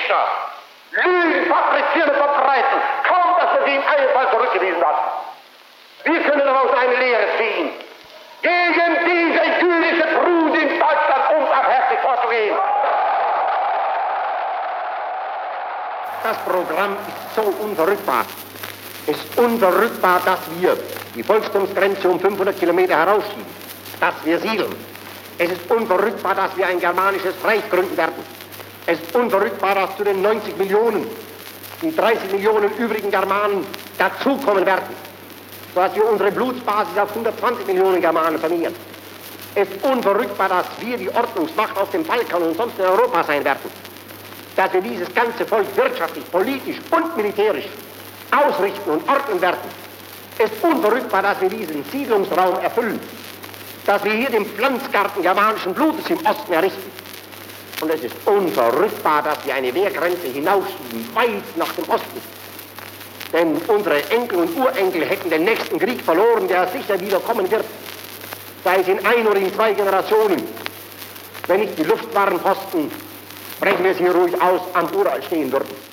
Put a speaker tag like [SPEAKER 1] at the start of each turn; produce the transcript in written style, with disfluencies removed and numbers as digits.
[SPEAKER 1] Dichter Lügen fabrizieren und verbreiten, kaum dass wir sie im Einfall zurückgewiesen haben. Wir können daraus eine Lehre ziehen, gegen diese jüdische Brut in Deutschland unbarmherzig vorzugehen.
[SPEAKER 2] Das Programm ist so unverrückbar. Es ist unverrückbar, dass wir die Volkstumsgrenze um 500 Kilometer herausschieben, dass wir siedeln. Es ist unverrückbar, dass wir ein germanisches Reich gründen werden. Es ist unverrückbar, dass zu den 90 Millionen die 30 Millionen übrigen Germanen dazukommen werden, sodass wir unsere Blutsbasis auf 120 Millionen Germanen vermehren. Es ist unverrückbar, dass wir die Ordnungsmacht auf dem Balkan und sonst in Europa sein werden, dass wir dieses ganze Volk wirtschaftlich, politisch und militärisch ausrichten und ordnen werden. Es ist unverrückbar, dass wir diesen Siedlungsraum erfüllen, dass wir hier den Pflanzgarten germanischen Blutes im Osten errichten. Und es ist unverrückbar, dass wir eine Wehrgrenze hinausschieben, weit nach dem Osten. Denn unsere Enkel und Urenkel hätten den nächsten Krieg verloren, der sicher wieder kommen wird, sei es in 1 oder in 2 Generationen. Wenn nicht die Luftwarenposten, sprechen wir es hier ruhig aus, am Ural stehen würden.